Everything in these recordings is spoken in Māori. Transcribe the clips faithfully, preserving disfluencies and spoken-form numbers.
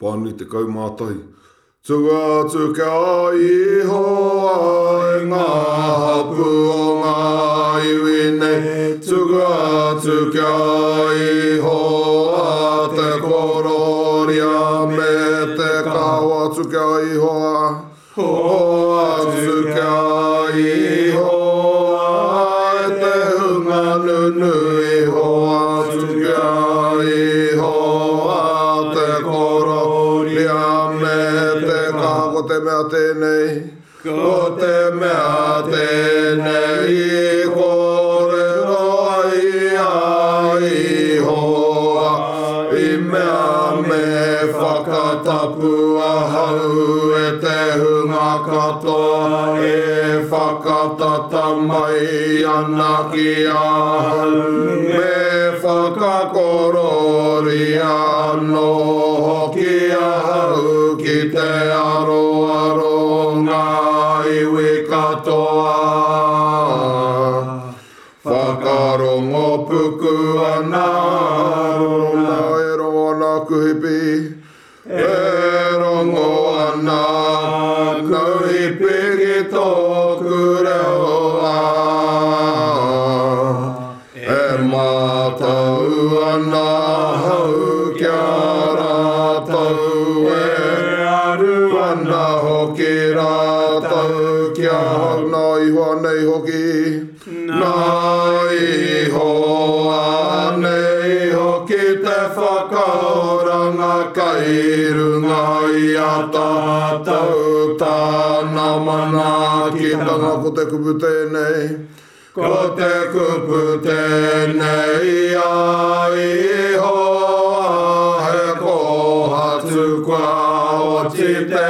Pani te kaumātai. Tua tuka iho ai ngā hapu o ngā iwi nei. Tua tuka iho a te kororia me te kawa tuka iho a. Hoa tuka iho a te hunga nunui. Hoa tuka iho a te kororia me te kawa. Ko te mea tēnei. Ko te mea tēnei. Kōrero ai a ihoa. I mea me whakatapua hau e te hunga katoa. E whakatata mai ana ki a hau. Me whakakorori anō hoki a hau ki te aro aro ngā iwi katoa. Whakarongo puku ana ronga e rongo ana kuhipi. E rongo ana kuhipi ki tōku reo a. E mātau ana hau kia rātau e aru ana hoki rātau kia hau nā iho nei hoki. Nā iho anei hoki te whakaoranga kai runga i a tātou tāna mana ki tanga ko te kupu tēnei. Ko te kupu tēnei a iho a he kohatu kua oti te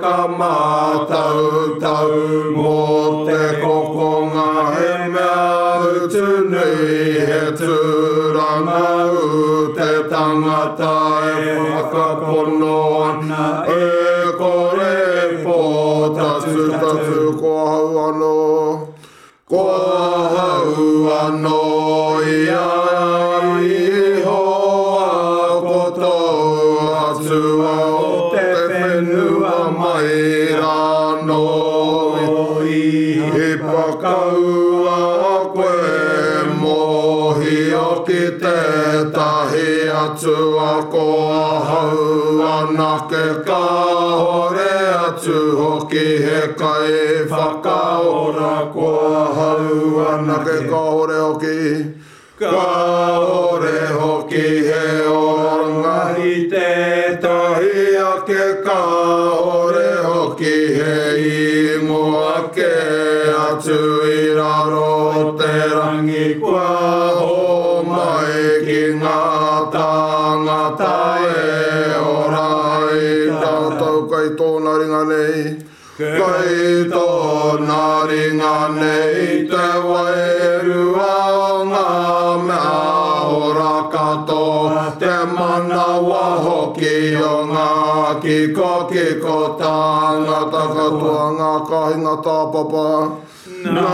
whakamātau tau mō te kokonga he mea utu nui he tūranga u te tangata e whakapono ana e kore pō tatu tatu ko hau anō. Ko hau anō i a iho a kotou atua o te whenua mai rāno i pakaua koe mohi o ki te tahi atua ko hau anake ka hore atu hoki he kai whakaora ko hau anake ka hore hoki. Ka hore hoki he oranga i te tahi ake ka hore hoki he ingoa ke atu i raro te rangi kua ho mai ki ngā tangata e orai tātou kai tōna ringa nei. Kai tōna ringa nei te wairua ngā mea ora katoa. Te manawa hoki o ngā kiko kiko tāngata katoa ngā kahinga tāpapa. Nā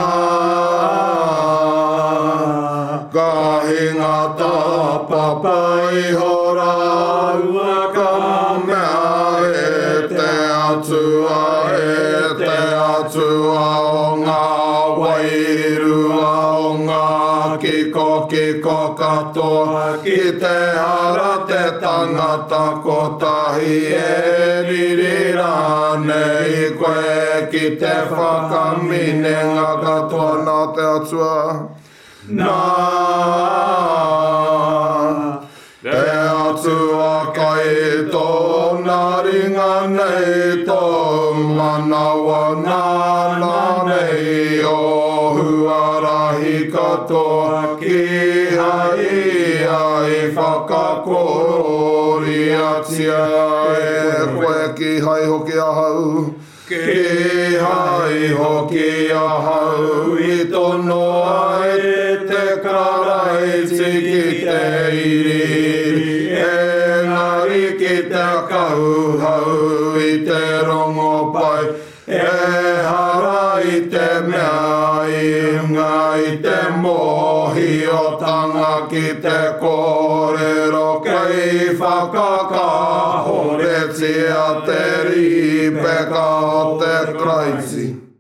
kahinga tāpapa iho rāua ka mea e te atua e te atua o ngā wairua o ngā kiko kiko katoa. Ki te ara te tangata kotahi e ririra nei koe ki te whakaminenga katoa nā te atua. Nā te atua kai tōna ringa nei tō manawa nāna nei o huarahi katoa ki hai ai whakakorori atia e koe ki hai hoki a hau. Ki hai hoki a hau i tono ai te karaiti ki te iri. Engari ki te kauhau i te rongo pai. E hara i te mea inga i te mohi o tanga ki te kōrero kei whakakahore Kraitsi ja te riipe ka o te kraitsi.